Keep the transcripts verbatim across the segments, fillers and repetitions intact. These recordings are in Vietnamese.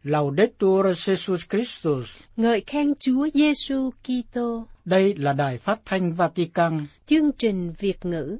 Laudetur Jesus Christus. Ngợi khen Chúa Giêsu Kitô. Đây là Đài Phát thanh Vatican. Chương trình Việt ngữ.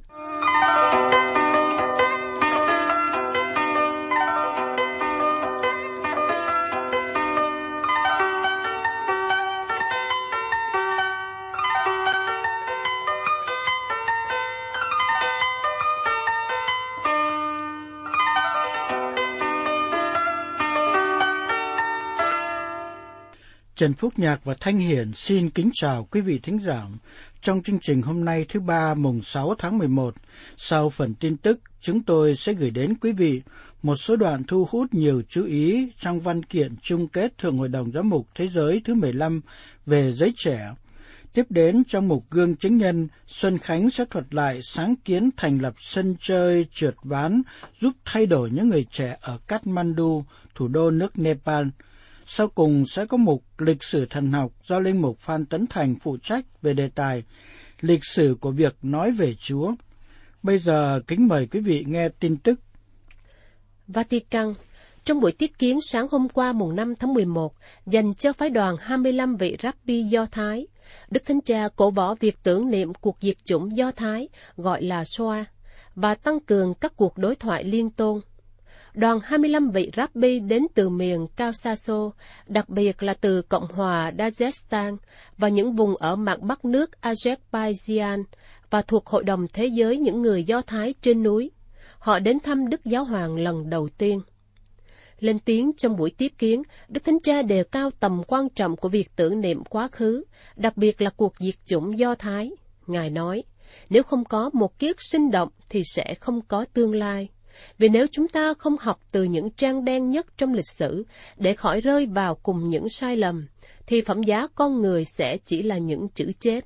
Trần Phúc Nhạc và Thanh Hiển xin kính chào quý vị thính giả. Trong chương trình hôm nay thứ ba mùng sáu tháng mười một, sau phần tin tức, chúng tôi sẽ gửi đến quý vị một số đoạn thu hút nhiều chú ý trong văn kiện chung kết Thượng Hội đồng Giám mục Thế giới thứ mười lăm về giới trẻ. Tiếp đến trong mục Gương Chứng Nhân, Xuân Khánh sẽ thuật lại sáng kiến thành lập sân chơi trượt ván giúp thay đổi những người trẻ ở Kathmandu, thủ đô nước Nepal. Sau cùng sẽ có mục Lịch sử thần học do Linh mục Phan Tấn Thành phụ trách về đề tài Lịch sử của việc nói về Chúa. Bây giờ kính mời quý vị nghe tin tức. Vatican. Trong buổi tiếp kiến sáng hôm qua mùng năm tháng mười một dành cho phái đoàn hai mươi lăm vị Rabbi Do Thái, Đức Thánh Cha cổ võ việc tưởng niệm cuộc diệt chủng Do Thái gọi là Shoah và tăng cường các cuộc đối thoại liên tôn. Đoàn hai mươi lăm vị Rabbi đến từ miền Caucaso, đặc biệt là từ Cộng hòa Dagestan và những vùng ở mạn Bắc nước Azerbaijan và thuộc Hội đồng Thế giới những người Do Thái trên núi. Họ đến thăm Đức Giáo Hoàng lần đầu tiên. Lên tiếng trong buổi tiếp kiến, Đức Thánh Cha đề cao tầm quan trọng của việc tưởng niệm quá khứ, đặc biệt là cuộc diệt chủng Do Thái. Ngài nói, nếu không có một ký ức sinh động thì sẽ không có tương lai. Vì nếu chúng ta không học từ những trang đen nhất trong lịch sử để khỏi rơi vào cùng những sai lầm, thì phẩm giá con người sẽ chỉ là những chữ chết.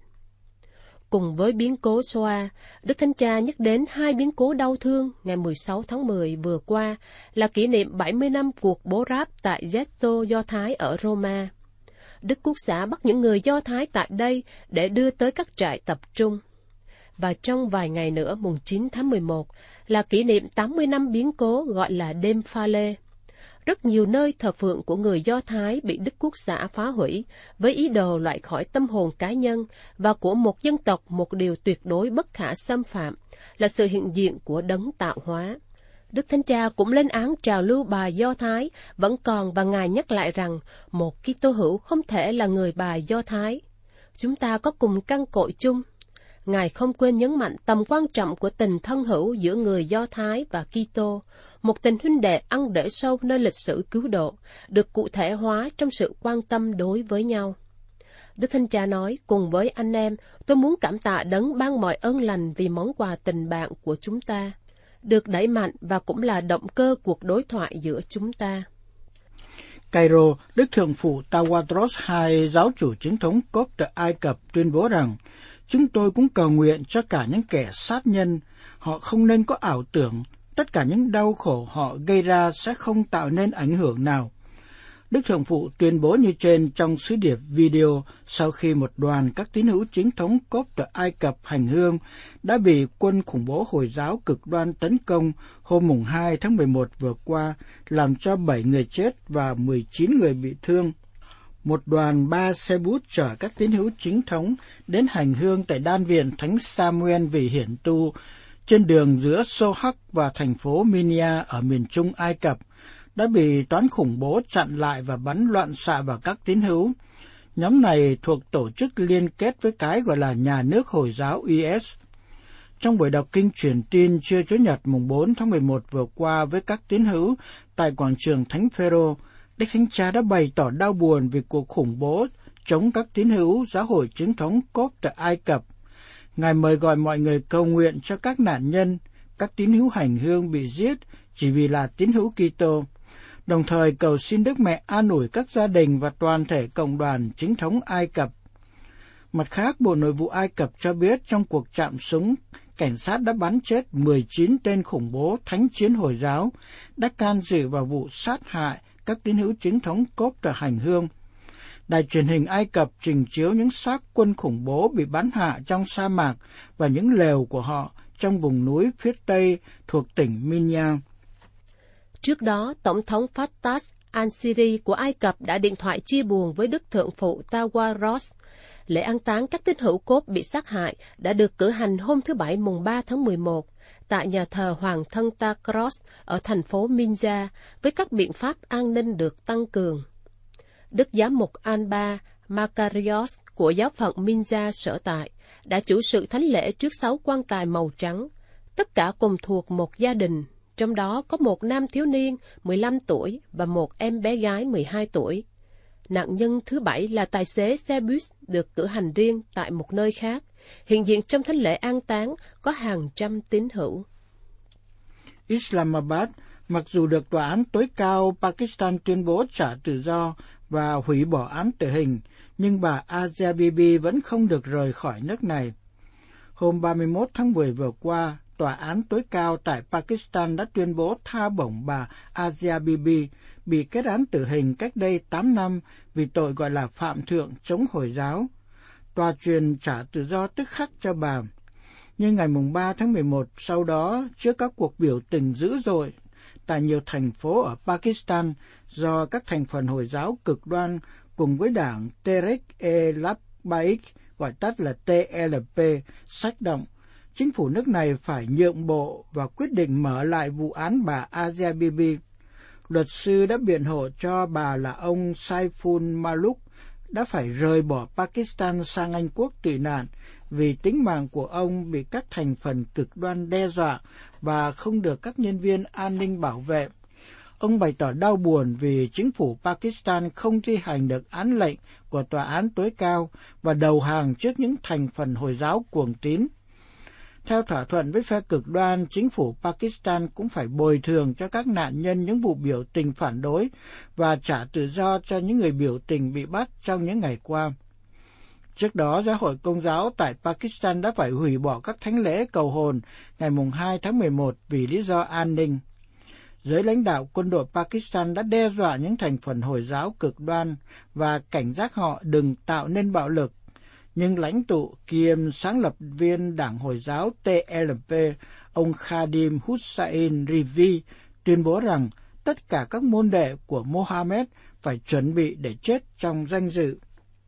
Cùng với biến cố Shoah, Đức Thánh Cha nhắc đến hai biến cố đau thương ngày mười sáu tháng mười vừa qua là kỷ niệm bảy mươi năm cuộc bố ráp tại Ghetto Do Thái ở Roma. Đức Quốc xã bắt những người Do Thái tại đây để đưa tới các trại tập trung. Và trong vài ngày nữa, mùng chín tháng mười một, là kỷ niệm tám mươi năm biến cố gọi là đêm pha lê. Rất nhiều nơi thờ phượng của người Do Thái bị Đức Quốc xã phá hủy với ý đồ loại khỏi tâm hồn cá nhân và của một dân tộc một điều tuyệt đối bất khả xâm phạm là sự hiện diện của đấng tạo hóa. Đức Thánh Cha cũng lên án trào lưu bài Do Thái vẫn còn và Ngài nhắc lại rằng một Kitô hữu không thể là người bài Do Thái. Chúng ta có cùng căn cội chung. Ngài không quên nhấn mạnh tầm quan trọng của tình thân hữu giữa người Do Thái và Kitô, một tình huynh đệ ăn để sâu nơi lịch sử cứu độ, được cụ thể hóa trong sự quan tâm đối với nhau. Đức Thánh Cha nói, cùng với anh em, tôi muốn cảm tạ đấng ban mọi ơn lành vì món quà tình bạn của chúng ta, được đẩy mạnh và cũng là động cơ cuộc đối thoại giữa chúng ta. Cairo, Đức Thượng phụ Tawadros hai, giáo chủ chính thống Copte Ai Cập tuyên bố rằng, chúng tôi cũng cầu nguyện cho cả những kẻ sát nhân, họ không nên có ảo tưởng, tất cả những đau khổ họ gây ra sẽ không tạo nên ảnh hưởng nào. Đức Thượng phụ tuyên bố như trên trong sứ điệp video sau khi một đoàn các tín hữu chính thống Copte Ai Cập hành hương đã bị quân khủng bố Hồi giáo cực đoan tấn công hôm mùng hai tháng mười một vừa qua, làm cho bảy người chết và mười chín người bị thương. Một đoàn ba xe bút chở các tín hữu chính thống đến hành hương tại đan viện Thánh Samuel vì hiển tu trên đường giữa Sohak và thành phố Minya ở miền trung Ai Cập đã bị toán khủng bố chặn lại và bắn loạn xạ vào các tín hữu. Nhóm này thuộc tổ chức liên kết với cái gọi là Nhà nước Hồi giáo i ét. Trong buổi đọc kinh truyền tin trưa Chủ nhật mùng bốn tháng mười một vừa qua với các tín hữu tại quảng trường Thánh Phêrô, Đức Thánh Cha đã bày tỏ đau buồn vì cuộc khủng bố chống các tín hữu giáo hội chính thống Copte Ai Cập. Ngài mời gọi mọi người cầu nguyện cho các nạn nhân, các tín hữu hành hương bị giết chỉ vì là tín hữu Kitô, đồng thời cầu xin Đức Mẹ an ủi các gia đình và toàn thể cộng đoàn chính thống Ai Cập. Mặt khác, Bộ Nội vụ Ai Cập cho biết trong cuộc chạm súng, cảnh sát đã bắn chết mười chín tên khủng bố thánh chiến Hồi giáo đã can dự vào vụ sát hại các tín hữu chính thống Copte hành hương. Đài truyền hình Ai Cập trình chiếu những xác quân khủng bố bị bắn hạ trong sa mạc và những lều của họ trong vùng núi phía tây thuộc tỉnh Minya. Trước đó, Tổng thống Fattah Al-Siri của Ai Cập đã điện thoại chia buồn với Đức Thượng phụ Tawaros. Lễ an táng các tín hữu cốt bị sát hại đã được cử hành hôm thứ Bảy mùng ba tháng mười một tại nhà thờ Hoàng thân Takros ở thành phố Minza với các biện pháp an ninh được tăng cường. Đức giám mục Alba Makarios của giáo phận Minza sở tại đã chủ sự thánh lễ trước sáu quan tài màu trắng, tất cả cùng thuộc một gia đình, trong đó có một nam thiếu niên mười lăm tuổi và một em bé gái mười hai tuổi. Nạn nhân thứ bảy là tài xế xe bus được cử hành riêng tại một nơi khác. Hiện diện trong thánh lễ an táng có hàng trăm tín hữu. Islamabad, mặc dù được tòa án tối cao Pakistan tuyên bố trả tự do và hủy bỏ án tử hình, nhưng bà Asia Bibi vẫn không được rời khỏi nước này. Hôm ba mươi mốt tháng mười vừa qua, tòa án tối cao tại Pakistan đã tuyên bố tha bổng bà Asia Bibi, bị kết án tử hình cách đây tám năm vì tội gọi là phạm thượng chống Hồi giáo. Tòa truyền trả tự do tức khắc cho bà. Nhưng ngày mùng ba tháng mười một sau đó, trước các cuộc biểu tình dữ dội tại nhiều thành phố ở Pakistan do các thành phần Hồi giáo cực đoan cùng với đảng Tehreek-e-Labbaik, gọi tắt là T L P, xách động, chính phủ nước này phải nhượng bộ và quyết định mở lại vụ án bà Asia Bibi. Luật sư đã biện hộ cho bà là ông Saiful Malook đã phải rời bỏ Pakistan sang Anh Quốc tị nạn vì tính mạng của ông bị các thành phần cực đoan đe dọa và không được các nhân viên an ninh bảo vệ. Ông bày tỏ đau buồn vì chính phủ Pakistan không thi hành được án lệnh của tòa án tối cao và đầu hàng trước những thành phần Hồi giáo cuồng tín. Theo thỏa thuận với phe cực đoan, chính phủ Pakistan cũng phải bồi thường cho các nạn nhân những vụ biểu tình phản đối và trả tự do cho những người biểu tình bị bắt trong những ngày qua. Trước đó, Giáo hội Công giáo tại Pakistan đã phải hủy bỏ các thánh lễ cầu hồn ngày hai tháng mười một vì lý do an ninh. Giới lãnh đạo quân đội Pakistan đã đe dọa những thành phần Hồi giáo cực đoan và cảnh giác họ đừng tạo nên bạo lực. Nhưng lãnh tụ kiêm sáng lập viên Đảng Hồi giáo T L P, ông Khadim Hussain Rivi, tuyên bố rằng tất cả các môn đệ của Mohammed phải chuẩn bị để chết trong danh dự.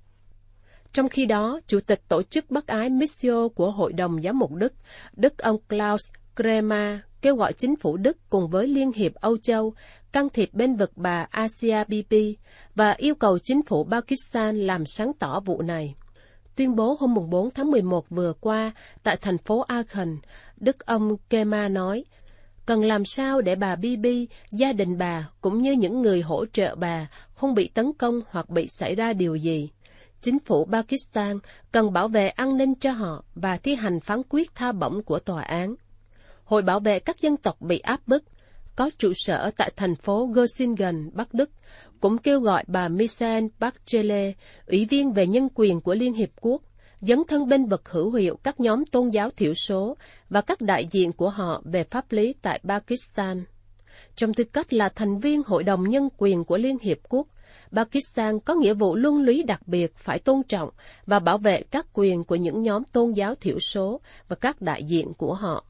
Trong khi đó, Chủ tịch Tổ chức Bác ái Missio của Hội đồng Giám mục Đức, Đức ông Klaus Kremer, kêu gọi chính phủ Đức cùng với Liên hiệp Âu Châu can thiệp bên vực bà Asia Bibi và yêu cầu chính phủ Pakistan làm sáng tỏ vụ này. Tuyên bố hôm bốn tháng mười một vừa qua tại thành phố Aachen, Đức ông Kema nói, cần làm sao để bà Bibi, gia đình bà cũng như những người hỗ trợ bà không bị tấn công hoặc bị xảy ra điều gì. Chính phủ Pakistan cần bảo vệ an ninh cho họ và thi hành phán quyết tha bổng của tòa án. Hội bảo vệ các dân tộc bị áp bức, có trụ sở tại thành phố Göttingen, Bắc Đức, cũng kêu gọi bà Michelle Bachelet, Ủy viên về nhân quyền của Liên Hiệp Quốc, dấn thân bên vực hữu hiệu các nhóm tôn giáo thiểu số và các đại diện của họ về pháp lý tại Pakistan. Trong tư cách là thành viên Hội đồng Nhân quyền của Liên Hiệp Quốc, Pakistan có nghĩa vụ luân lý đặc biệt phải tôn trọng và bảo vệ các quyền của những nhóm tôn giáo thiểu số và các đại diện của họ.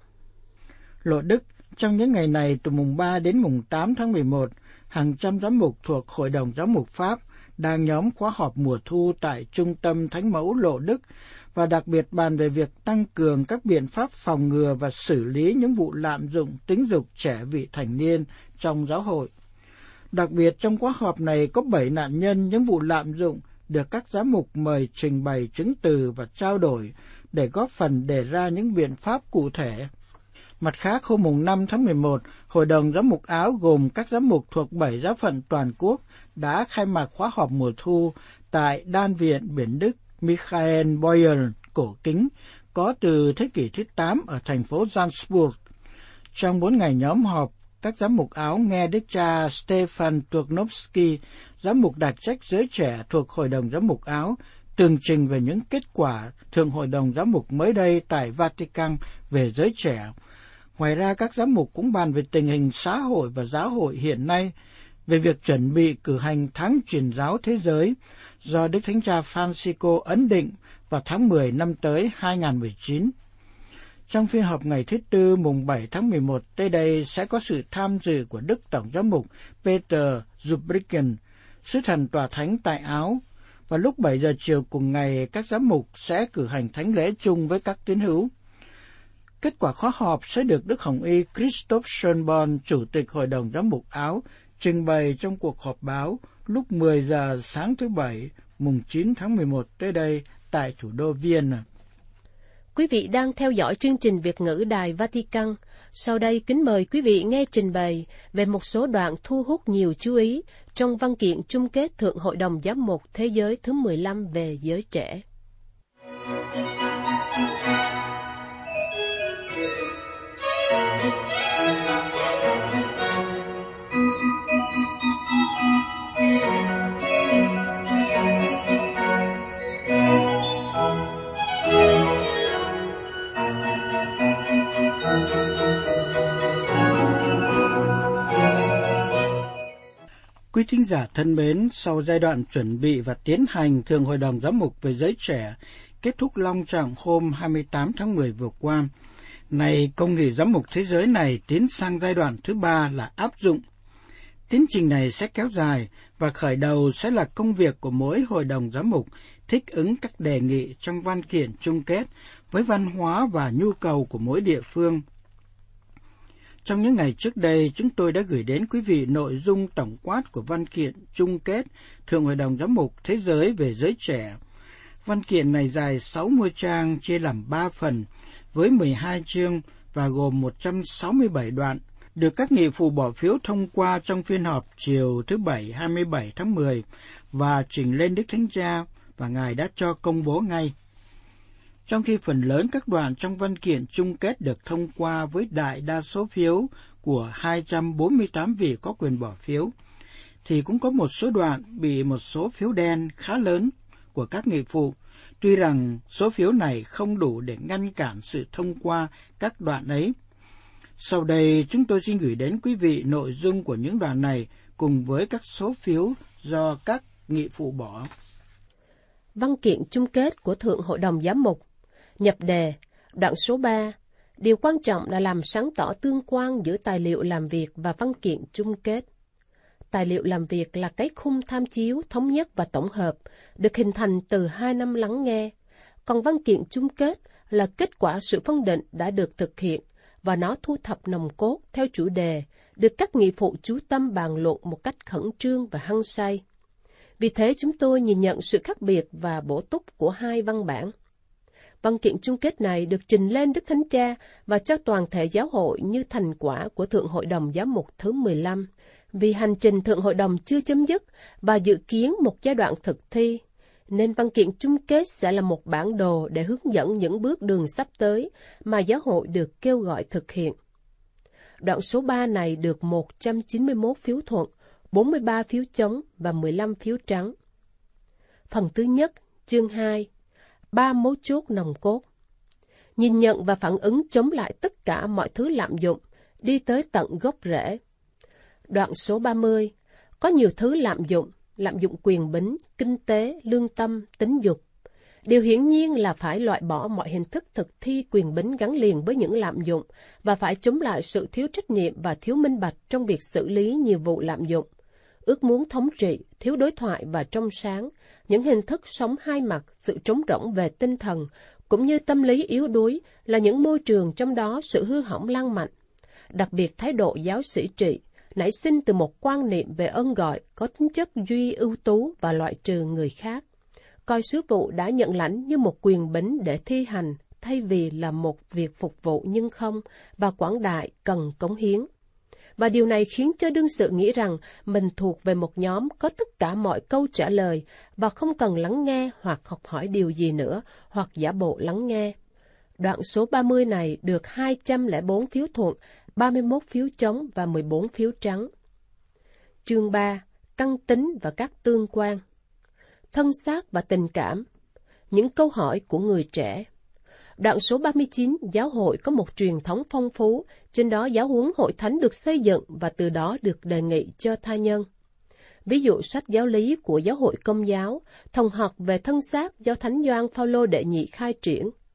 Lộ Đức, trong những ngày này từ mùng ba đến mùng tám tháng mười một, hàng trăm giám mục thuộc Hội đồng Giám mục Pháp đang nhóm khóa họp mùa thu tại Trung tâm Thánh mẫu Lộ Đức và đặc biệt bàn về việc tăng cường các biện pháp phòng ngừa và xử lý những vụ lạm dụng tính dục trẻ vị thành niên trong giáo hội. Đặc biệt trong khóa họp này có bảy nạn nhân những vụ lạm dụng được các giám mục mời trình bày chứng từ và trao đổi để góp phần đề ra những biện pháp cụ thể. Mặt khác, hôm mùng năm tháng mười một, Hội đồng Giám mục Áo gồm các giám mục thuộc bảy giáo phận toàn quốc đã khai mạc khóa họp mùa thu tại Đan viện Biển Đức Michael Boyle cổ kính, có từ thế kỷ thứ tám ở thành phố Salzburg. Trong bốn ngày nhóm họp, các giám mục Áo nghe Đức cha Stefan Turknovsky, giám mục đặc trách giới trẻ thuộc Hội đồng Giám mục Áo, tường trình về những kết quả Thượng Hội đồng Giám mục mới đây tại Vatican về giới trẻ. Ngoài ra, các giám mục cũng bàn về tình hình xã hội và giáo hội hiện nay, về việc chuẩn bị cử hành tháng truyền giáo thế giới do Đức Thánh cha Francisco ấn định vào tháng mười năm tới hai nghìn không trăm mười chín. Trong phiên họp ngày thứ Tư mùng bảy tháng mười một tới đây sẽ có sự tham dự của Đức Tổng giám mục Peter Zubricken, sứ thần tòa thánh tại Áo. Và lúc bảy giờ chiều cùng ngày, các giám mục sẽ cử hành thánh lễ chung với các tín hữu. Kết quả khóa họp sẽ được Đức Hồng Y Christoph Schönborn, Chủ tịch Hội đồng Giám mục Áo, trình bày trong cuộc họp báo lúc mười giờ sáng thứ Bảy, mùng chín tháng mười một tới đây tại thủ đô Vienna. Quý vị đang theo dõi chương trình Việt ngữ Đài Vatican. Sau đây kính mời quý vị nghe trình bày về một số đoạn thu hút nhiều chú ý trong văn kiện chung kết Thượng Hội đồng Giám mục Thế giới thứ mười lăm về giới trẻ. Quý thính giả thân mến, sau giai đoạn chuẩn bị và tiến hành Thượng Hội đồng Giám mục về giới trẻ kết thúc long trọng hôm hai mươi tám tháng mười vừa qua, nay công nghị giám mục thế giới này tiến sang giai đoạn thứ ba là áp dụng. Tiến trình này sẽ kéo dài và khởi đầu sẽ là công việc của mỗi hội đồng giám mục thích ứng các đề nghị trong văn kiện chung kết với văn hóa và nhu cầu của mỗi địa phương. Trong những ngày trước đây, chúng tôi đã gửi đến quý vị nội dung tổng quát của văn kiện chung kết Thượng Hội đồng Giám mục Thế giới về giới trẻ. Văn kiện này dài sáu mươi trang, chia làm ba phần, với mười hai chương và gồm một trăm sáu mươi bảy đoạn, được các nghị phụ bỏ phiếu thông qua trong phiên họp chiều thứ Bảy hai mươi bảy tháng mười và trình lên Đức Thánh Cha, và Ngài đã cho công bố ngay. Trong khi phần lớn các đoạn trong văn kiện chung kết được thông qua với đại đa số phiếu của hai trăm bốn mươi tám vị có quyền bỏ phiếu, thì cũng có một số đoạn bị một số phiếu đen khá lớn của các nghị phụ, tuy rằng số phiếu này không đủ để ngăn cản sự thông qua các đoạn ấy. Sau đây, chúng tôi xin gửi đến quý vị nội dung của những đoạn này cùng với các số phiếu do các nghị phụ bỏ. Văn kiện chung kết của Thượng Hội đồng Giám mục. Nhập đề, đoạn số ba. Điều quan trọng là làm sáng tỏ tương quan giữa tài liệu làm việc và văn kiện chung kết. Tài liệu làm việc là cái khung tham chiếu, thống nhất và tổng hợp, được hình thành từ hai năm lắng nghe. Còn văn kiện chung kết là kết quả sự phân định đã được thực hiện, và nó thu thập nòng cốt theo chủ đề, được các nghị phụ chú tâm bàn luận một cách khẩn trương và hăng say. Vì thế chúng tôi nhìn nhận sự khác biệt và bổ túc của hai văn bản. Văn kiện chung kết này được trình lên Đức Thánh Cha và cho toàn thể giáo hội như thành quả của Thượng Hội đồng Giám mục thứ mười lăm, vì hành trình Thượng Hội đồng chưa chấm dứt và dự kiến một giai đoạn thực thi, nên văn kiện chung kết sẽ là một bản đồ để hướng dẫn những bước đường sắp tới mà giáo hội được kêu gọi thực hiện. Đoạn số ba này được một trăm chín mươi mốt phiếu thuận, bốn mươi ba phiếu chống và mười lăm phiếu trắng. Phần thứ nhất, chương hai. Ba mấu chốt nòng cốt. Nhìn nhận và phản ứng chống lại tất cả mọi thứ lạm dụng, đi tới tận gốc rễ. Đoạn số ba mươi. Có nhiều thứ lạm dụng, lạm dụng quyền bính, kinh tế, lương tâm, tính dục. Điều hiển nhiên là phải loại bỏ mọi hình thức thực thi quyền bính gắn liền với những lạm dụng và phải chống lại sự thiếu trách nhiệm và thiếu minh bạch trong việc xử lý nhiều vụ lạm dụng. Ước muốn thống trị, thiếu đối thoại và trong sáng, những hình thức sống hai mặt, sự trống rỗng về tinh thần, cũng như tâm lý yếu đuối là những môi trường trong đó sự hư hỏng lan mạnh. Đặc biệt thái độ giáo sĩ trị, nảy sinh từ một quan niệm về ơn gọi có tính chất duy ưu tú và loại trừ người khác. Coi sứ vụ đã nhận lãnh như một quyền bính để thi hành, thay vì là một việc phục vụ nhưng không, và quảng đại cần cống hiến. Và điều này khiến cho đương sự nghĩ rằng mình thuộc về một nhóm có tất cả mọi câu trả lời và không cần lắng nghe hoặc học hỏi điều gì nữa, hoặc giả bộ lắng nghe. Đoạn số ba mươi này được hai trăm lẻ bốn phiếu thuận, ba mươi mốt phiếu chống và mười bốn phiếu trắng. Chương ba. Căn tính và các tương quan. Thân xác và tình cảm. Những câu hỏi của người trẻ. Đoạn số ba mươi chín, giáo hội có một truyền thống phong phú, trên đó giáo huấn hội thánh được xây dựng và từ đó được đề nghị cho tha nhân. Ví dụ sách giáo lý của giáo hội Công giáo, thông học về thân xác do Thánh Gioan Phaolô đệ nhị khai triển,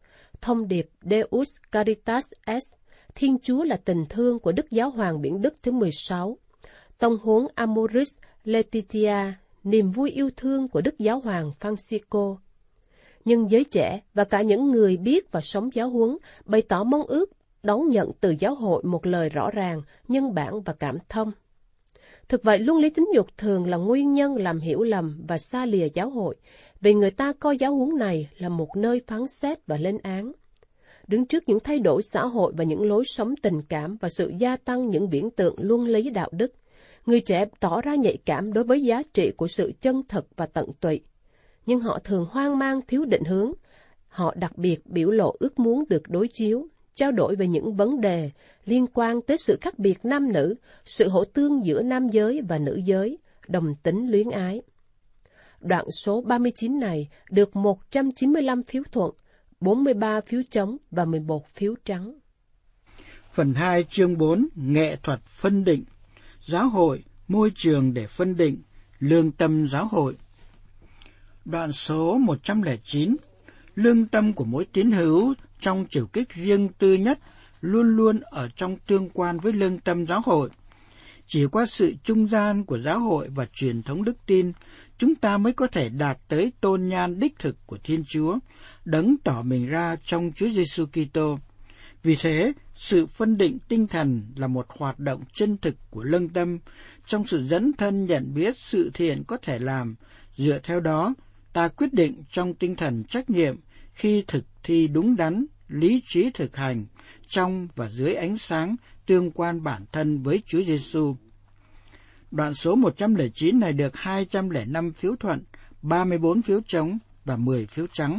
thông điệp Deus Caritas Est, Thiên Chúa là tình thương của Đức Giáo hoàng Biển Đức thứ mười sáu, tông huấn Amoris Laetitia, niềm vui yêu thương của Đức Giáo hoàng Francisco. Nhưng giới trẻ và cả những người biết và sống giáo huấn bày tỏ mong ước đón nhận từ giáo hội một lời rõ ràng, nhân bản và cảm thông. Thực vậy, luân lý tính dục thường là nguyên nhân làm hiểu lầm và xa lìa giáo hội, vì người ta coi giáo huấn này là một nơi phán xét và lên án. Đứng trước những thay đổi xã hội và những lối sống tình cảm và sự gia tăng những viễn tượng luân lý đạo đức, người trẻ tỏ ra nhạy cảm đối với giá trị của sự chân thật và tận tụy. Nhưng họ thường hoang mang thiếu định hướng. Họ đặc biệt biểu lộ ước muốn được đối chiếu, trao đổi về những vấn đề liên quan tới sự khác biệt nam nữ, sự hỗ tương giữa nam giới và nữ giới, đồng tính luyến ái. Đoạn số ba mươi chín này được một trăm chín mươi lăm phiếu thuận, bốn mươi ba phiếu chống và mười một phiếu trắng. Phần hai chương bốn, nghệ thuật phân định, giáo hội, môi trường để phân định, lương tâm giáo hội. Đoạn số một trăm lẻ chín, lương tâm của mỗi tín hữu trong chiều kích riêng tư nhất luôn luôn ở trong tương quan với lương tâm giáo hội. Chỉ qua sự trung gian của giáo hội và truyền thống đức tin, chúng ta mới có thể đạt tới tôn nhan đích thực của Thiên Chúa, đấng tỏ mình ra trong Chúa Giêsu Kitô. Vì thế, sự phân định tinh thần là một hoạt động chân thực của lương tâm, trong sự dấn thân nhận biết sự thiện có thể làm. Dựa theo đó, ta quyết định trong tinh thần trách nhiệm khi thực thi đúng đắn, lý trí thực hành, trong và dưới ánh sáng tương quan bản thân với Chúa Giêsu. Đoạn số một trăm lẻ chín này được hai trăm lẻ năm phiếu thuận, ba mươi bốn phiếu chống và mười phiếu trắng.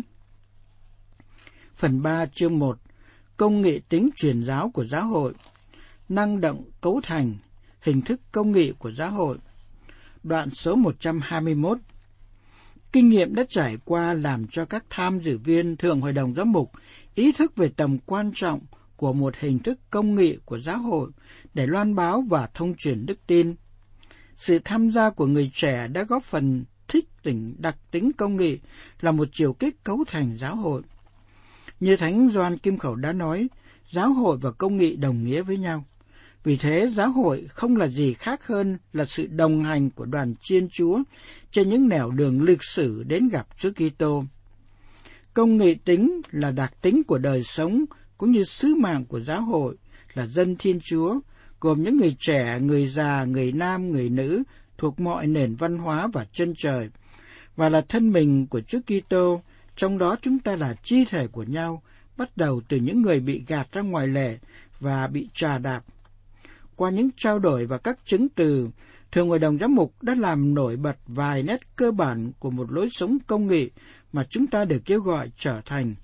Phần ba chương một, công nghệ tính truyền giáo của giáo hội, năng động cấu thành, hình thức công nghị của giáo hội. Đoạn số một trăm hai mươi mốt, kinh nghiệm đã trải qua làm cho các tham dự viên Thượng Hội đồng Giám mục ý thức về tầm quan trọng của một hình thức công nghị của giáo hội để loan báo và thông truyền đức tin. Sự tham gia của người trẻ đã góp phần thích tỉnh đặc tính công nghị là một chiều kích cấu thành giáo hội. Như Thánh Gioan Kim Khẩu đã nói, giáo hội và công nghị đồng nghĩa với nhau. Vì thế, giáo hội không là gì khác hơn là sự đồng hành của đoàn Chiên Chúa trên những nẻo đường lịch sử đến gặp Chúa Kitô. Công nghị tính là đặc tính của đời sống cũng như sứ mạng của giáo hội là dân Thiên Chúa, gồm những người trẻ, người già, người nam, người nữ thuộc mọi nền văn hóa và chân trời, và là thân mình của Chúa Kitô. Trong đó chúng ta là chi thể của nhau, bắt đầu từ những người bị gạt ra ngoài lề và bị trà đạp. Qua những trao đổi và các chứng từ, Thượng Hội đồng Giám mục đã làm nổi bật vài nét cơ bản của một lối sống công nghị mà chúng ta được kêu gọi trở thành.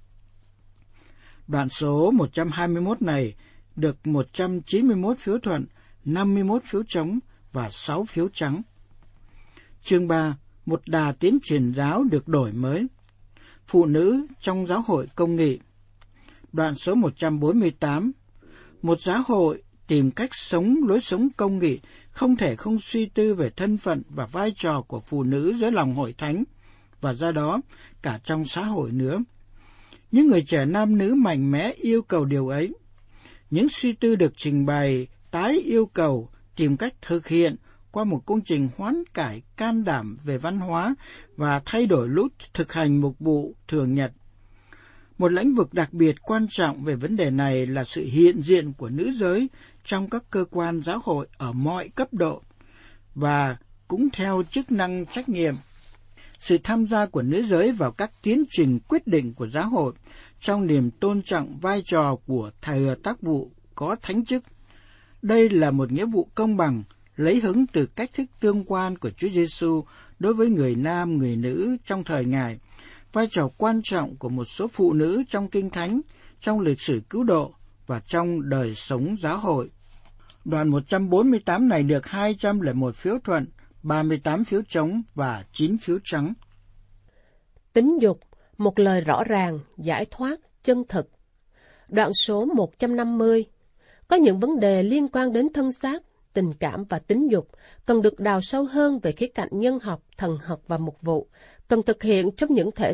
Đoạn số một trăm hai mươi mốt này được một trăm chín mươi mốt phiếu thuận, năm mươi mốt phiếu chống và sáu phiếu trắng. Chương ba, một đà tiến truyền giáo được đổi mới. Phụ nữ trong giáo hội công nghị. Đoạn số một trăm bốn mươi tám, một giáo hội tìm cách sống lối sống công nghị không thể không suy tư về thân phận và vai trò của phụ nữ dưới lòng hội thánh, và do đó cả trong xã hội nữa. Những người trẻ nam nữ mạnh mẽ yêu cầu điều ấy. Những suy tư được trình bày tái yêu cầu tìm cách thực hiện qua một công trình hoán cải can đảm về văn hóa và thay đổi lối thực hành mục vụ thường nhật. Một lĩnh vực đặc biệt quan trọng về vấn đề này là sự hiện diện của nữ giới trong các cơ quan giáo hội ở mọi cấp độ và cũng theo chức năng trách nhiệm. Sự tham gia của nữ giới vào các tiến trình quyết định của giáo hội trong niềm tôn trọng vai trò của thừa tác vụ có thánh chức. Đây là một nghĩa vụ công bằng, lấy hứng từ cách thức tương quan của Chúa Giêsu đối với người nam, người nữ trong thời Ngài, vai trò quan trọng của một số phụ nữ trong Kinh Thánh, trong lịch sử cứu độ và trong đời sống giáo hội. Đoạn một trăm bốn mươi tám này được hai trăm lẻ một phiếu thuận, ba mươi tám phiếu chống và chín phiếu trắng. Tính dục, một lời rõ ràng, giải thoát, chân thực. Đoạn số một trăm năm mươi. Có những vấn đề liên quan đến thân xác, tình cảm và tính dục cần được đào sâu hơn về khía cạnh nhân học, thần học và mục vụ, cần thực hiện trong những thể thức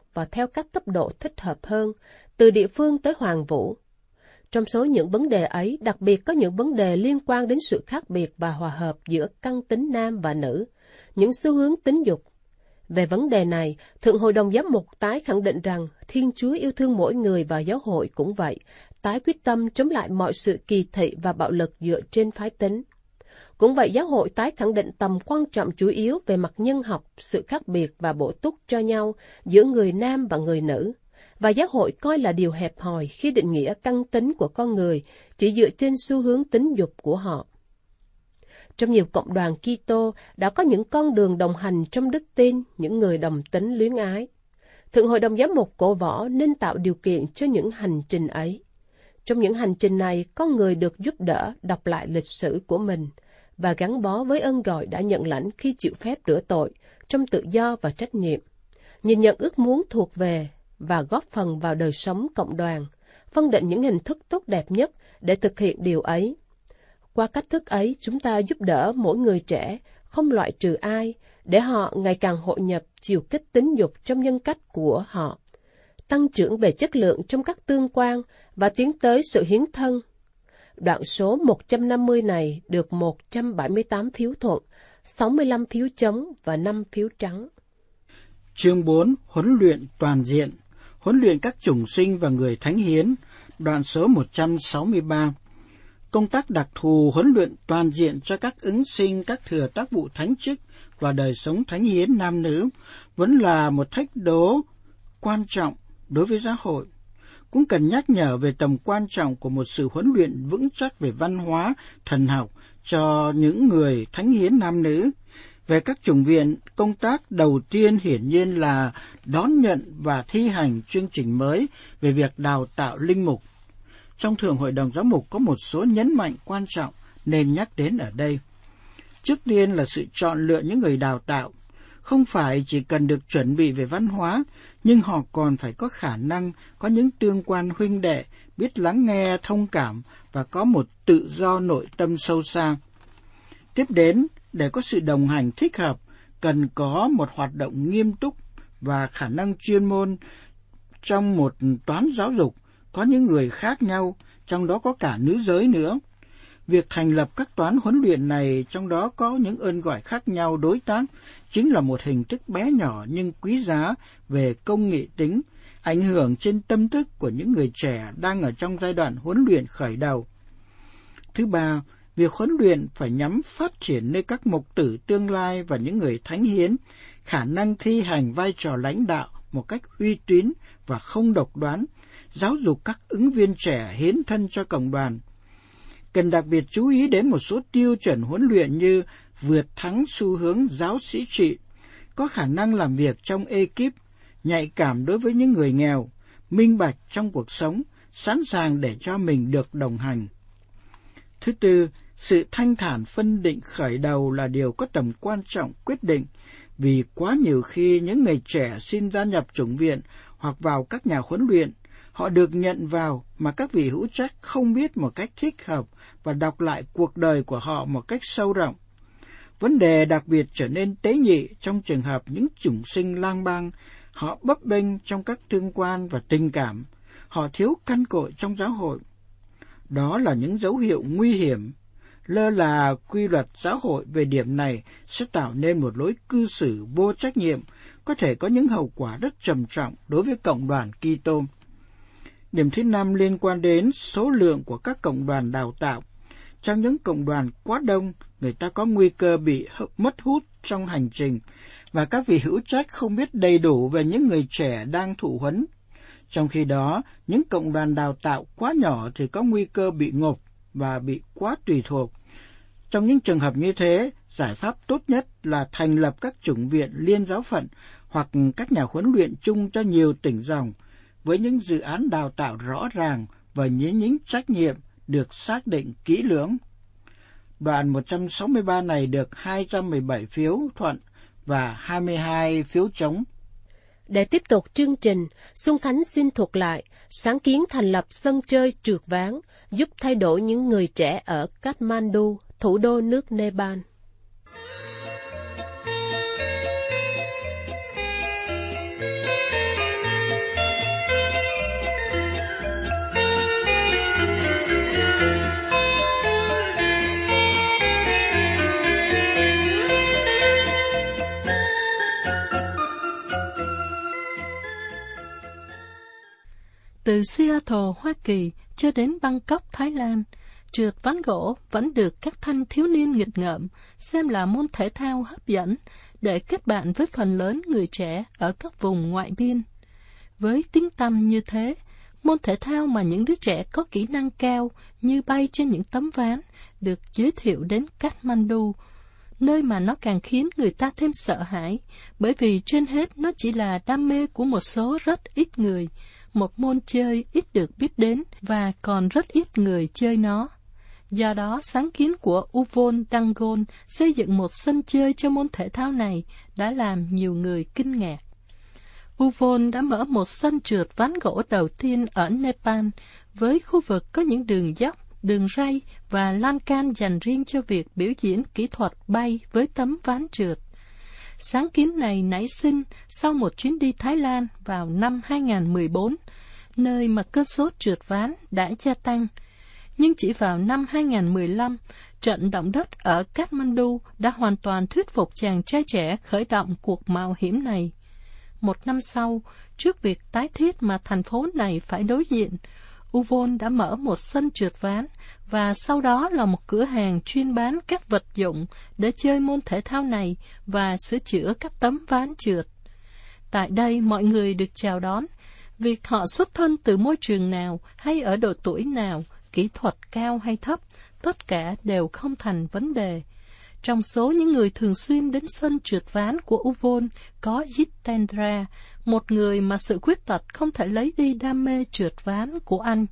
và theo các cấp độ thích hợp hơn, từ địa phương tới hoàng vũ. Trong số những vấn đề ấy, đặc biệt có những vấn đề liên quan đến sự khác biệt và hòa hợp giữa căn tính nam và nữ, những xu hướng tính dục. Về vấn đề này, Thượng Hội đồng Giám mục tái khẳng định rằng Thiên Chúa yêu thương mỗi người và giáo hội cũng vậy, tái quyết tâm chống lại mọi sự kỳ thị và bạo lực dựa trên phái tính. Cũng vậy, giáo hội tái khẳng định tầm quan trọng chủ yếu về mặt nhân học, sự khác biệt và bổ túc cho nhau giữa người nam và người nữ. Và giáo hội coi là điều hẹp hòi khi định nghĩa căn tính của con người chỉ dựa trên xu hướng tính dục của họ. Trong nhiều cộng đoàn Kitô đã có những con đường đồng hành trong đức tin, những người đồng tính luyến ái. Thượng Hội đồng Giám mục cổ võ nên tạo điều kiện cho những hành trình ấy. Trong những hành trình này, con người được giúp đỡ đọc lại lịch sử của mình và gắn bó với ơn gọi đã nhận lãnh khi chịu phép rửa tội, trong tự do và trách nhiệm, nhìn nhận ước muốn thuộc về và góp phần vào đời sống cộng đoàn, phân định những hình thức tốt đẹp nhất để thực hiện điều ấy. Qua cách thức ấy, chúng ta giúp đỡ mỗi người trẻ, không loại trừ ai, để họ ngày càng hội nhập chiều kích tính dục trong nhân cách của họ, tăng trưởng về chất lượng trong các tương quan và tiến tới sự hiến thân. Đoạn số một trăm năm mươi này được một trăm bảy mươi tám phiếu thuận, sáu mươi lăm phiếu chống và năm phiếu trắng. Chương bốn. Huấn luyện toàn diện. Huấn luyện các chủng sinh và người thánh hiến. Đoạn số một trăm sáu mươi ba. Công tác đặc thù huấn luyện toàn diện cho các ứng sinh các thừa tác vụ thánh chức và đời sống thánh hiến nam nữ vẫn là một thách đố quan trọng đối với giáo hội. Cũng cần nhắc nhở về tầm quan trọng của một sự huấn luyện vững chắc về văn hóa, thần học cho những người thánh hiến nam nữ. Về các chủng viện, công tác đầu tiên hiển nhiên là đón nhận và thi hành chương trình mới về việc đào tạo linh mục. Trong Thượng Hội đồng Giám mục có một số nhấn mạnh quan trọng nên nhắc đến ở đây. Trước tiên là sự chọn lựa những người đào tạo. Không phải chỉ cần được chuẩn bị về văn hóa, nhưng họ còn phải có khả năng, có những tương quan huynh đệ, biết lắng nghe, thông cảm và có một tự do nội tâm sâu xa. Tiếp đến, để có sự đồng hành thích hợp, cần có một hoạt động nghiêm túc và khả năng chuyên môn. Trong một toán giáo dục, có những người khác nhau, trong đó có cả nữ giới nữa. Việc thành lập các toán huấn luyện này, trong đó có những ơn gọi khác nhau đối tác, chính là một hình thức bé nhỏ nhưng quý giá về công nghệ tính, ảnh hưởng trên tâm thức của những người trẻ đang ở trong giai đoạn huấn luyện khởi đầu. Thứ ba, việc huấn luyện phải nhắm phát triển nơi các mục tử tương lai và những người thánh hiến, khả năng thi hành vai trò lãnh đạo một cách uy tín và không độc đoán, giáo dục các ứng viên trẻ hiến thân cho cộng đoàn. Cần đặc biệt chú ý đến một số tiêu chuẩn huấn luyện như vượt thắng xu hướng giáo sĩ trị, có khả năng làm việc trong ekip, nhạy cảm đối với những người nghèo, minh bạch trong cuộc sống, sẵn sàng để cho mình được đồng hành. Thứ tư, sự thanh thản phân định khởi đầu là điều có tầm quan trọng quyết định, vì quá nhiều khi những người trẻ xin gia nhập chủng viện hoặc vào các nhà huấn luyện, họ được nhận vào mà các vị hữu trách không biết một cách thích hợp và đọc lại cuộc đời của họ một cách sâu rộng. Vấn đề đặc biệt trở nên tế nhị trong trường hợp những chủng sinh lang bang, họ bấp bênh trong các tương quan và tình cảm, họ thiếu căn cội trong giáo hội. Đó là những dấu hiệu nguy hiểm. Lơ là quy luật giáo hội về điểm này sẽ tạo nên một lối cư xử vô trách nhiệm, có thể có những hậu quả rất trầm trọng đối với cộng đoàn Kitô. Điểm thứ năm liên quan đến số lượng của các cộng đoàn đào tạo. Trong những cộng đoàn quá đông, người ta có nguy cơ bị mất hút trong hành trình, và các vị hữu trách không biết đầy đủ về những người trẻ đang thụ huấn. Trong khi đó, những cộng đoàn đào tạo quá nhỏ thì có nguy cơ bị ngộp và bị quá tùy thuộc. Trong những trường hợp như thế, giải pháp tốt nhất là thành lập các chủng viện liên giáo phận hoặc các nhà huấn luyện chung cho nhiều tỉnh dòng, với những dự án đào tạo rõ ràng và những, những trách nhiệm được xác định kỹ lưỡng. Đoạn một trăm sáu mươi ba này được hai trăm mười bảy phiếu thuận và hai mươi hai phiếu chống. Để tiếp tục chương trình, Xuân Khánh xin thuật lại sáng kiến thành lập sân chơi trượt ván, giúp thay đổi những người trẻ ở Kathmandu, thủ đô nước Nepal. Từ Seattle, Hoa Kỳ cho đến Bangkok, Thái Lan, trượt ván gỗ vẫn được các thanh thiếu niên nghịch ngợm xem là môn thể thao hấp dẫn để kết bạn với phần lớn người trẻ ở các vùng ngoại biên. Với tiếng tăm như thế, môn thể thao mà những đứa trẻ có kỹ năng cao như bay trên những tấm ván được giới thiệu đến Kathmandu, nơi mà nó càng khiến người ta thêm sợ hãi, bởi vì trên hết nó chỉ là đam mê của một số rất ít người, một môn chơi ít được biết đến và còn rất ít người chơi nó. Do đó, sáng kiến của Uvon Dangon xây dựng một sân chơi cho môn thể thao này đã làm nhiều người kinh ngạc. Uvon đã mở một sân trượt ván gỗ đầu tiên ở Nepal, với khu vực có những đường dốc, đường ray và lan can dành riêng cho việc biểu diễn kỹ thuật bay với tấm ván trượt. Sáng kiến này nảy sinh sau một chuyến đi Thái Lan vào năm hai không một bốn, nơi mà cơn sốt trượt ván đã gia tăng. Nhưng chỉ vào năm hai không một lăm, trận động đất ở Kathmandu đã hoàn toàn thuyết phục chàng trai trẻ khởi động cuộc mạo hiểm này. Một năm sau, trước việc tái thiết mà thành phố này phải đối diện, Uvon đã mở một sân trượt ván và sau đó là một cửa hàng chuyên bán các vật dụng để chơi môn thể thao này và sửa chữa các tấm ván trượt. Tại đây, mọi người được chào đón. Việc họ xuất thân từ môi trường nào hay ở độ tuổi nào, kỹ thuật cao hay thấp, tất cả đều không thành vấn đề. Trong số những người thường xuyên đến sân trượt ván của Uvon có Jitendra, một người mà sự khuyết tật không thể lấy đi đam mê trượt ván của anh.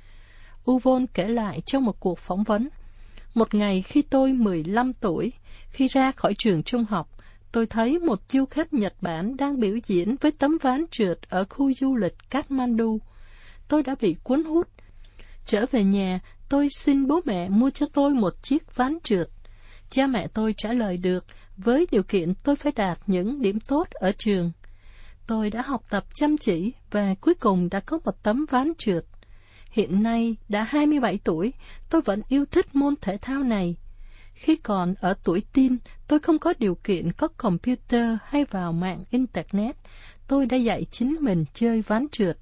Uvon kể lại trong một cuộc phỏng vấn: Một ngày khi tôi mười lăm tuổi, khi ra khỏi trường trung học, tôi thấy một du khách Nhật Bản đang biểu diễn với tấm ván trượt ở khu du lịch Kathmandu. Tôi đã bị cuốn hút. Trở về nhà, tôi xin bố mẹ mua cho tôi một chiếc ván trượt. Cha mẹ tôi trả lời được, với điều kiện tôi phải đạt những điểm tốt ở trường. Tôi đã học tập chăm chỉ và cuối cùng đã có một tấm ván trượt. Hiện nay đã hai mươi bảy tuổi, tôi vẫn yêu thích môn thể thao này. Khi còn ở tuổi teen, tôi không có điều kiện có computer hay vào mạng Internet. Tôi đã dạy chính mình chơi ván trượt.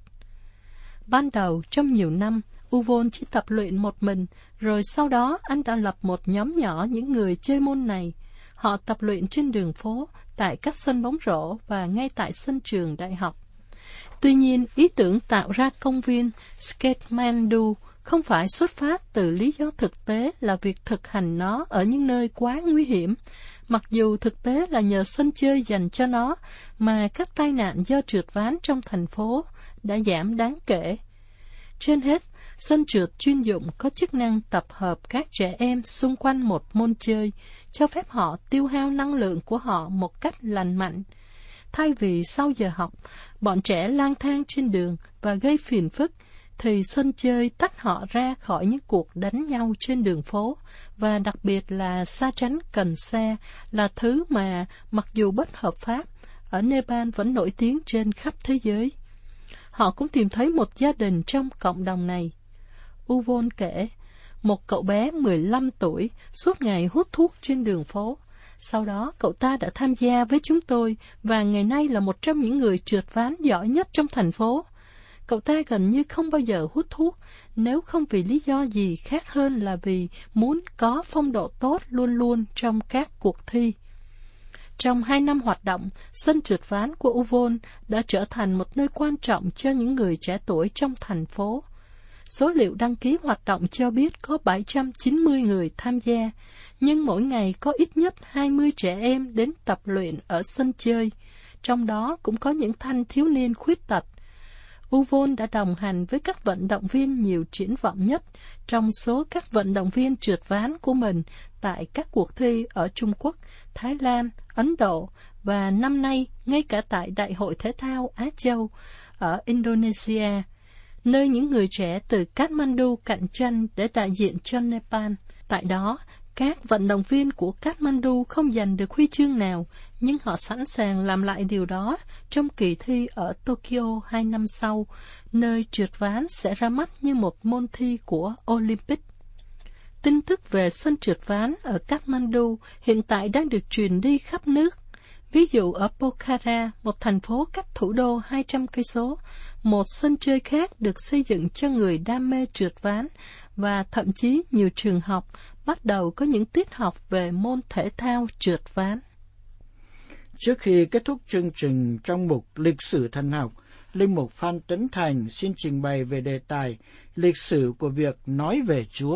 Ban đầu, trong nhiều năm, Uvon chỉ tập luyện một mình, rồi sau đó anh đã lập một nhóm nhỏ những người chơi môn này. Họ tập luyện trên đường phố, tại các sân bóng rổ và ngay tại sân trường đại học. Tuy nhiên, ý tưởng tạo ra công viên Kathmandu không phải xuất phát từ lý do thực tế là việc thực hành nó ở những nơi quá nguy hiểm, mặc dù thực tế là nhờ sân chơi dành cho nó mà các tai nạn do trượt ván trong thành phố đã giảm đáng kể. Trên hết, sân trượt chuyên dụng có chức năng tập hợp các trẻ em xung quanh một môn chơi, cho phép họ tiêu hao năng lượng của họ một cách lành mạnh. Thay vì sau giờ học, bọn trẻ lang thang trên đường và gây phiền phức, thì sân chơi tách họ ra khỏi những cuộc đánh nhau trên đường phố, và đặc biệt là xa tránh cần xe là thứ mà, mặc dù bất hợp pháp, ở Nepal vẫn nổi tiếng trên khắp thế giới. Họ cũng tìm thấy một gia đình trong cộng đồng này. Uvon kể, một cậu bé mười lăm tuổi suốt ngày hút thuốc trên đường phố. Sau đó, cậu ta đã tham gia với chúng tôi và ngày nay là một trong những người trượt ván giỏi nhất trong thành phố. Cậu ta gần như không bao giờ hút thuốc, nếu không vì lý do gì khác hơn là vì muốn có phong độ tốt luôn luôn trong các cuộc thi. Trong hai năm hoạt động, sân trượt ván của Uvon đã trở thành một nơi quan trọng cho những người trẻ tuổi trong thành phố. Số liệu đăng ký hoạt động cho biết có bảy trăm chín mươi người tham gia, nhưng mỗi ngày có ít nhất hai mươi trẻ em đến tập luyện ở sân chơi, trong đó cũng có những thanh thiếu niên khuyết tật. Uvon đã đồng hành với các vận động viên nhiều triển vọng nhất trong số các vận động viên trượt ván của mình tại các cuộc thi ở Trung Quốc, Thái Lan, Ấn Độ và năm nay ngay cả tại Đại hội Thể thao Á Châu ở Indonesia, nơi những người trẻ từ Kathmandu cạnh tranh để đại diện cho Nepal. Tại đó, các vận động viên của Kathmandu không giành được huy chương nào, nhưng họ sẵn sàng làm lại điều đó trong kỳ thi ở Tokyo hai năm sau, nơi trượt ván sẽ ra mắt như một môn thi của Olympic. Tin tức về sân trượt ván ở Kathmandu hiện tại đang được truyền đi khắp nước. Ví dụ ở Pokhara, một thành phố cách thủ đô hai trăm cây số, một sân chơi khác được xây dựng cho người đam mê trượt ván, và thậm chí nhiều trường học bắt đầu có những tiết học về môn thể thao trượt ván. Trước khi kết thúc chương trình trong mục Lịch sử thần học, Linh mục Phan Tấn Thành xin trình bày về đề tài lịch sử của việc nói về Chúa.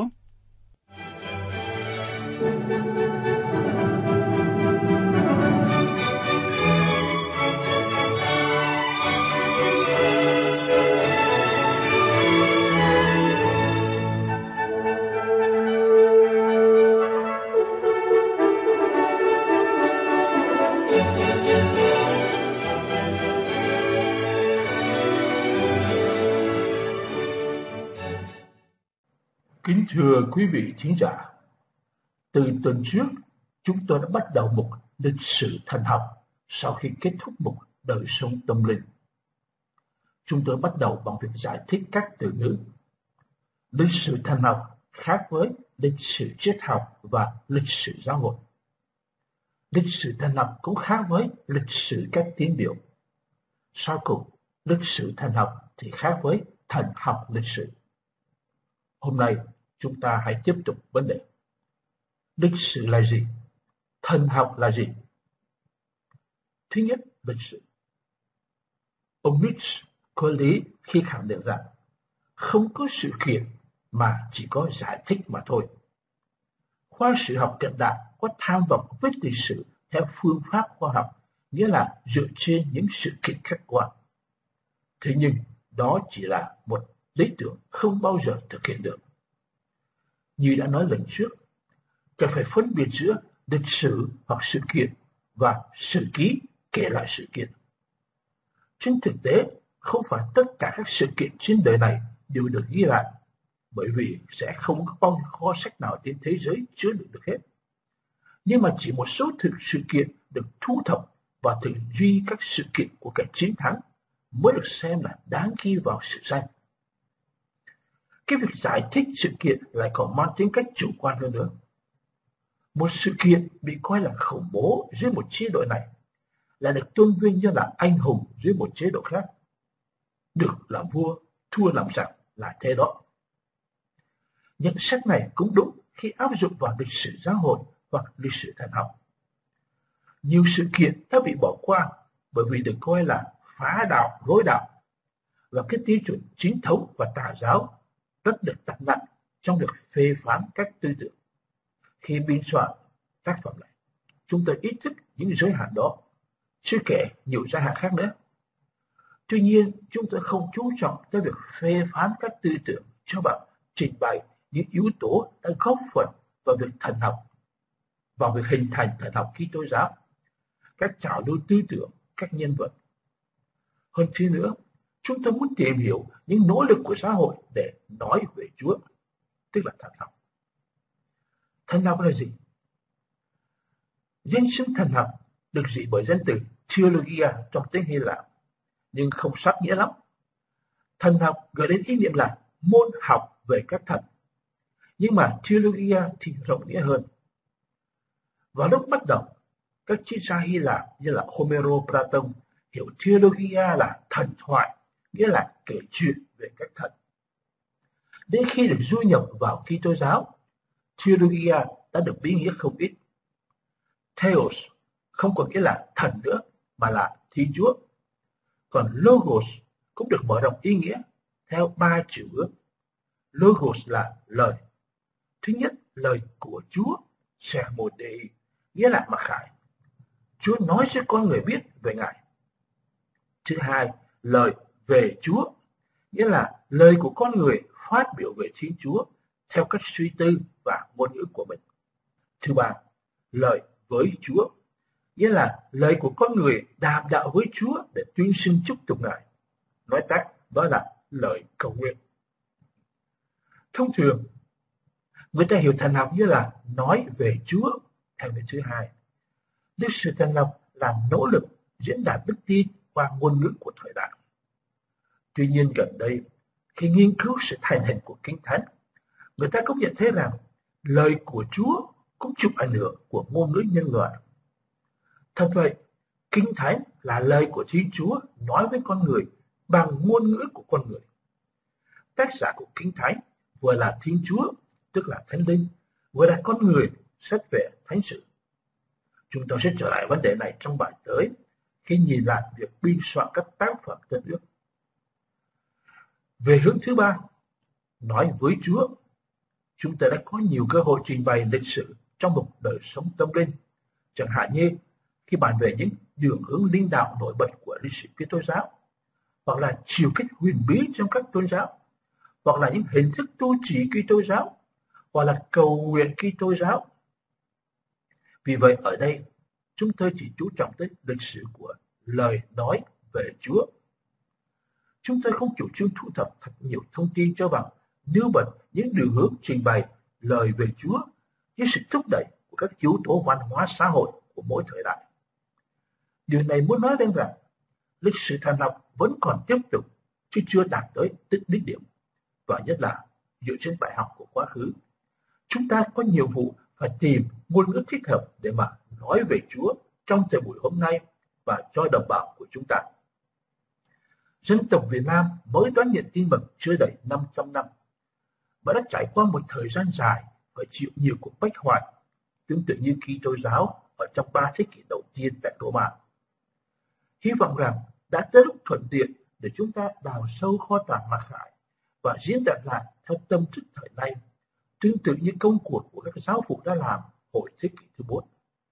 Kính thưa quý vị thính giả, từ tuần trước chúng tôi đã bắt đầu mục lịch sử thần học sau khi kết thúc mục đời sống tâm linh. Chúng tôi bắt đầu bằng việc giải thích các từ ngữ. Lịch sử thần học khác với lịch sử triết học và lịch sử giáo hội. Lịch sử thần học cũng khác với lịch sử các tín biểu. Sau cùng, lịch sử thần học thì khác với thần học lịch sử. Hôm nay, chúng ta hãy tiếp tục vấn đề. Lịch sử là gì? Thần học là gì? Thứ nhất, lịch sử. Ông Nietzsche có lý khi khẳng định rằng không có sự kiện mà chỉ có giải thích mà thôi. Khoa sử học hiện đại có tham vọng viết lịch sử theo phương pháp khoa học, nghĩa là dựa trên những sự kiện khách quan. Thế nhưng, đó chỉ là một lý tưởng không bao giờ thực hiện được. Như đã nói lần trước, cần phải phân biệt giữa lịch sử hoặc sự kiện và sử ký kể lại sự kiện. Trên thực tế, không phải tất cả các sự kiện trên đời này đều được ghi lại, bởi vì sẽ không có bao nhiêu kho sách nào trên thế giới chứa đựng được hết. Nhưng mà chỉ một số thực sự kiện được thu thập và thực duy các sự kiện của kẻ chiến thắng mới được xem là đáng ghi vào sử danh. Cái việc giải thích sự kiện lại còn mang tính cách chủ quan hơn nữa. Một sự kiện bị coi là khủng bố dưới một chế độ này lại được tôn vinh như là anh hùng dưới một chế độ khác. Được làm vua, thua làm giặc là thế đó. Nhận xét này cũng đúng khi áp dụng vào lịch sử giáo hội hoặc lịch sử thần học. Nhiều sự kiện đã bị bỏ qua bởi vì được coi là phá đạo, rối đạo, và cái tiêu chuẩn chính thống và tà giáo rất được đặt nặng trong việc phê phán các tư tưởng. Khi biên soạn tác phẩm này, chúng tôi ý thức những giới hạn đó, chưa kể nhiều giới hạn khác nữa. Tuy nhiên, chúng tôi không chú trọng tới việc phê phán các tư tưởng cho bạn trình bày những yếu tố đã góp phần vào việc thần học, vào việc hình thành thần học Kitô giáo, các trào lưu tư tưởng, các nhân vật. Hơn thế nữa, chúng tôi muốn tìm hiểu những nỗ lực của xã hội để nói về Chúa, tức là thần học. Thần học là gì? Danh xưng thần học được dịch bởi danh từ theologia trong tiếng Hy Lạp, nhưng không sát nghĩa lắm. Thần học gợi đến ý niệm là môn học về các thần, nhưng mà theologia thì rộng nghĩa hơn. Vào lúc bắt đầu, các triết gia Hy Lạp như là Homero, Platon hiểu theologia là thần thoại, nghĩa là kể chuyện về các thần. Đến khi được du nhập vào Kitô giáo, theologia đã được biến nghĩa không ít. Theos không còn nghĩa là thần nữa, mà là Thiên Chúa. Còn Logos cũng được mở rộng ý nghĩa theo ba chiều hướng. Logos là lời. Thứ nhất, lời của Chúa, sermon Dei, nghĩa là mặc khải. Chúa nói cho con người biết về Ngài. Thứ hai, lời về Chúa, nghĩa là lời của con người phát biểu về Thiên Chúa theo cách suy tư và ngôn ngữ của mình. Thứ ba, lời với Chúa, nghĩa là lời của con người đàm đạo với Chúa để tuyên xưng chúc tụng Ngài. Nói tắt, đó là lời cầu nguyện. Thông thường, người ta hiểu thần học như là nói về Chúa theo nghĩa thứ hai. Lịch sử thần học là nỗ lực diễn đạt đức tin qua ngôn ngữ của thời đại. Tuy nhiên gần đây, khi nghiên cứu sự thành hình của Kinh Thánh, người ta cũng nhận thấy rằng lời của Chúa cũng chịu ảnh hưởng của ngôn ngữ nhân loại. Thật vậy, Kinh Thánh là lời của Thiên Chúa nói với con người bằng ngôn ngữ của con người. Tác giả của Kinh Thánh vừa là Thiên Chúa, tức là Thánh Linh, vừa là con người, sách về Thánh sự. Chúng tôi sẽ trở lại vấn đề này trong bài tới, khi nhìn lại việc biên soạn các tác phẩm Tân Ước. Về hướng thứ ba, nói với Chúa, chúng ta đã có nhiều cơ hội trình bày lịch sử trong một đời sống tâm linh, chẳng hạn như khi bàn về những đường hướng linh đạo nổi bật của lịch sử Kitô giáo, hoặc là chiều kích huyền bí trong các tôn giáo, hoặc là những hình thức tu trì Kitô giáo, hoặc là cầu nguyện Kitô giáo. Vì vậy ở đây, chúng tôi chỉ chú trọng tới lịch sử của lời nói về Chúa. Chúng tôi không chủ trương thu thập thật nhiều thông tin cho bằng nêu bật những đường hướng trình bày lời về Chúa với sự thúc đẩy của các yếu tố văn hóa xã hội của mỗi thời đại. Điều này muốn nói đến rằng lịch sử thần học vẫn còn tiếp tục chứ chưa đạt tới đích điểm, và nhất là dựa trên bài học của quá khứ. Chúng ta có nhiều vụ phải tìm ngôn ngữ thích hợp để mà nói về Chúa trong thời buổi hôm nay và cho đồng bào của chúng ta. Dân tộc Việt Nam mới đón nhận tin mừng chưa đầy năm trăm năm và đã trải qua một thời gian dài phải chịu nhiều cuộc bách hoại, tương tự như Kitô giáo ở trong ba thế kỷ đầu tiên tại Roma. Hy vọng rằng đã tới lúc thuận tiện để chúng ta đào sâu kho tàng mặc khải và diễn đạt lại theo tâm thức thời nay, tương tự như công cuộc của các giáo phụ đã làm hồi thế kỷ thứ bốn.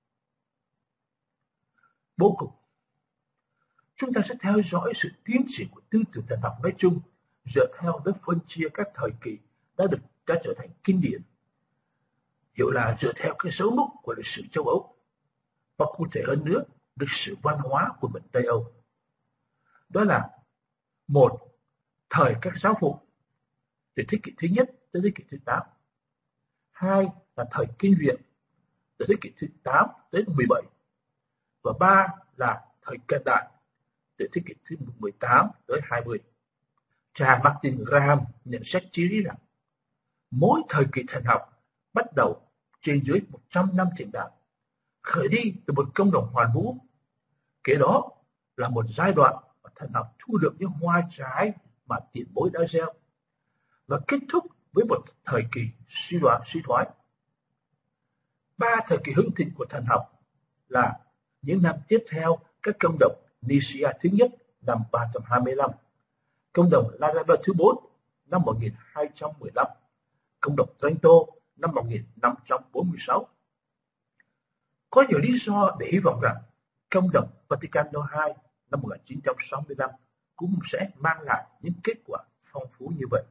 Bố cục, chúng ta sẽ theo dõi sự tiến triển của tư tưởng thần học nói chung dựa theo lớp phân chia các thời kỳ đã được đã trở thành kinh điển, hiểu là dựa theo cái dấu mốc của lịch sử châu Âu, và cụ thể hơn nữa lịch sử văn hóa của miền Tây Âu. Đó là một, thời các giáo phụ từ thế kỷ thứ nhất tới thế kỷ thứ tám. Hai là thời kinh viện từ thế kỷ thứ tám đến mười bảy. Và ba là thời cận đại từ thế kỷ thứ mười tám tới hai mươi. Cha Martin Graham nhận xét chí lý rằng mỗi thời kỳ thần học bắt đầu trên dưới một trăm năm thiền đạo, khởi đi từ một công đồng hoàn vũ. Kế đó là một giai đoạn mà thần học thu được những hoa trái mà tiền bối đã gieo, và kết thúc với một thời kỳ suy đoán suy thoái. Ba thời kỳ hưng thịnh của thần học là những năm tiếp theo các công đồng Nicaea thứ nhất năm ba trăm hai mươi lăm, công đồng Lateran thứ bốn năm một nghìn hai trăm mười lăm, công đồng Trento năm một nghìn năm trăm bốn mươi sáu. Có nhiều lý do để hy vọng rằng công đồng Vaticano hai năm một nghìn chín trăm sáu mươi lăm cũng sẽ mang lại những kết quả phong phú như vậy.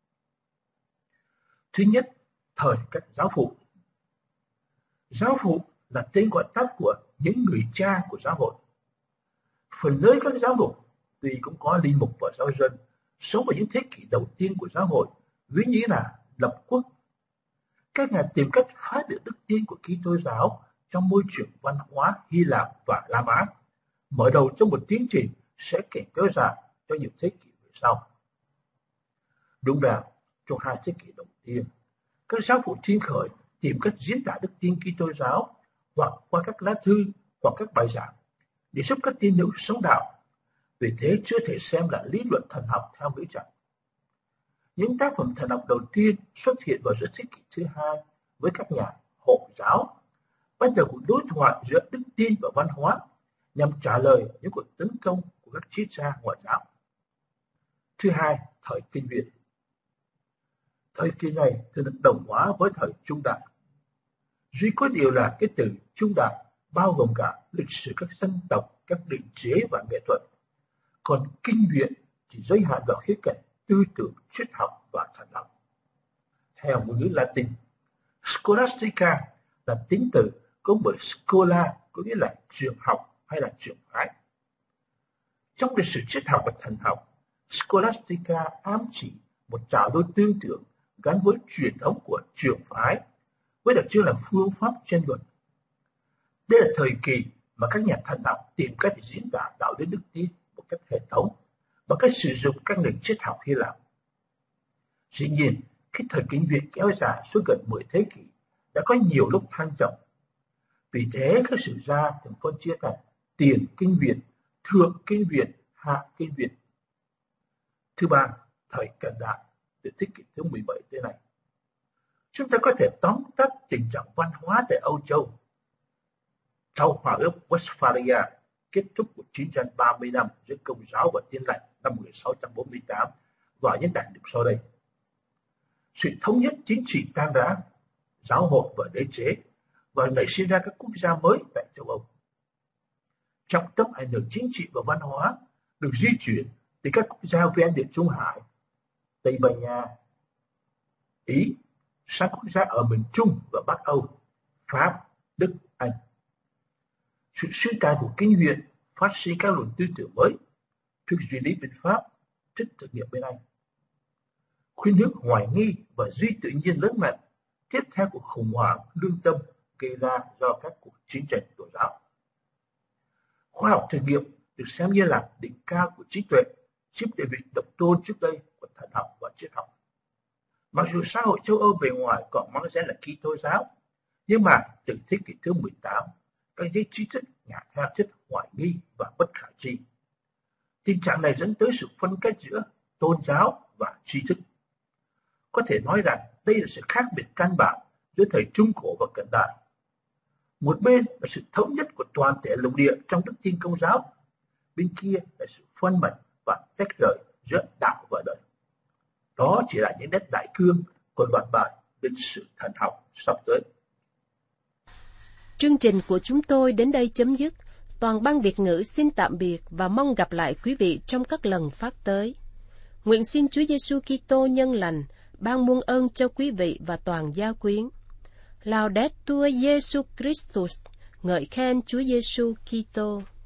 Thứ nhất, thời các giáo phụ. Giáo phụ là tên gọi tắt của những người cha của giáo hội. Phần lớn các giáo mục, tuy cũng có linh mục và giáo dân, sống vào những thế kỷ đầu tiên của giáo hội, ví như là lập quốc. Các nhà tìm cách phá được đức tin của Kitô giáo trong môi trường văn hóa Hy Lạp và La Mã, mở đầu cho một tiến trình sẽ kể kéo dài cho nhiều thế kỷ về sau. Đúng là trong hai thế kỷ đầu tiên, các giáo phụ thiên khởi tìm cách diễn tả đức tin Kitô giáo hoặc qua các lá thư hoặc các bài giảng để giúp các tín hữu sống đạo. Vì thế chưa thể xem là lý luận thần học theo nghĩa rằng. Những tác phẩm thần học đầu tiên xuất hiện vào giữa thế kỷ thứ hai với các nhà hộ giáo, bắt đầu cuộc đối thoại giữa đức tin và văn hóa nhằm trả lời những cuộc tấn công của các triết gia ngoại giáo. Thứ hai, thời kinh viện. Thời kỳ này thường được đồng hóa với thời trung đại. Duy có điều là cái từ trung đại bao gồm cả lịch sử các dân tộc, các định chế và nghệ thuật. Còn kinh viện chỉ giới hạn vào khía cạnh tư tưởng, triết học và thần học. Theo ngôn ngữ Latin, Scholastica là tính từ có bởi scola, có nghĩa là trường học hay là trường phái. Trong lịch sử triết học và thần học, Scholastica ám chỉ một trào lưu tư tưởng gắn với truyền thống của trường phái, với đặc trưng là phương pháp tranh luận. Đây là thời kỳ mà các nhà thần học tìm cách diễn tả đạo lý đức tin một cách hệ thống bằng cách sử dụng các nền triết học Hy Lạp. Dĩ nhiên, khi thời kinh viện kéo dài suốt gần mười thế kỷ, đã có nhiều lúc thăng trầm. Vì thế, các sử gia thường phân chia thành tiền kinh viện, thượng kinh viện, hạ kinh viện. Thứ ba, thời cận đại từ thế kỷ thứ mười bảy tới nay. Chúng ta có thể tóm tắt tình trạng văn hóa tại Âu Châu sau Hòa ước Westphalia, kết thúc của chiến tranh ba mươi năm giữa Công giáo và Tin lành năm một nghìn sáu trăm bốn mươi tám và những đại điểm sau đây. Sự thống nhất chính trị tan rã, giáo hội và đế chế, và nảy sinh ra các quốc gia mới tại châu Âu. Trọng tâm ảnh hưởng chính trị và văn hóa được di chuyển từ các quốc gia ven Địa Trung Hải, Tây Ban Nha, Ý, sang quốc gia ở miền Trung và Bắc Âu, Pháp, Đức, Anh. Sự suy tàn của kinh viện phát sinh các luận tư tưởng mới, thức duy lý bên Pháp, thức thực nghiệm bên Anh. Khuynh hướng hoài nghi và duy tự nhiên lớn mạnh tiếp theo cuộc khủng hoảng lương tâm gây ra do các cuộc chiến tranh tôn giáo. Khoa học thực nghiệm được xem như là đỉnh cao của trí tuệ, chiếm địa vị độc tôn trước đây của thần học và triết học. Mặc dù xã hội châu Âu bề ngoài còn mang danh là Kitô giáo, nhưng mà từ thế kỷ thứ mười tám, các giới trí thức ngả theo thuyết hoài nghi và bất khả tri. Tình trạng này dẫn tới sự phân cách giữa tôn giáo và tri thức. Có thể nói rằng đây là sự khác biệt căn bản giữa thời Trung Cổ và cận đại. Một bên là sự thống nhất của toàn thể lục địa trong đức tin Công giáo, bên kia là sự phân mảnh và tách rời giữa đạo và đời. Đó chỉ là những nét đại cương của loạt bài lịch sử thần học sắp tới. Chương trình của chúng tôi đến đây chấm dứt. Toàn ban Việt ngữ xin tạm biệt và mong gặp lại quý vị trong các lần phát tới. Nguyện xin Chúa Giêsu Kitô nhân lành ban muôn ơn cho quý vị và toàn gia quyến. Laudetur Jesus Christus, ngợi khen Chúa Giêsu Kitô.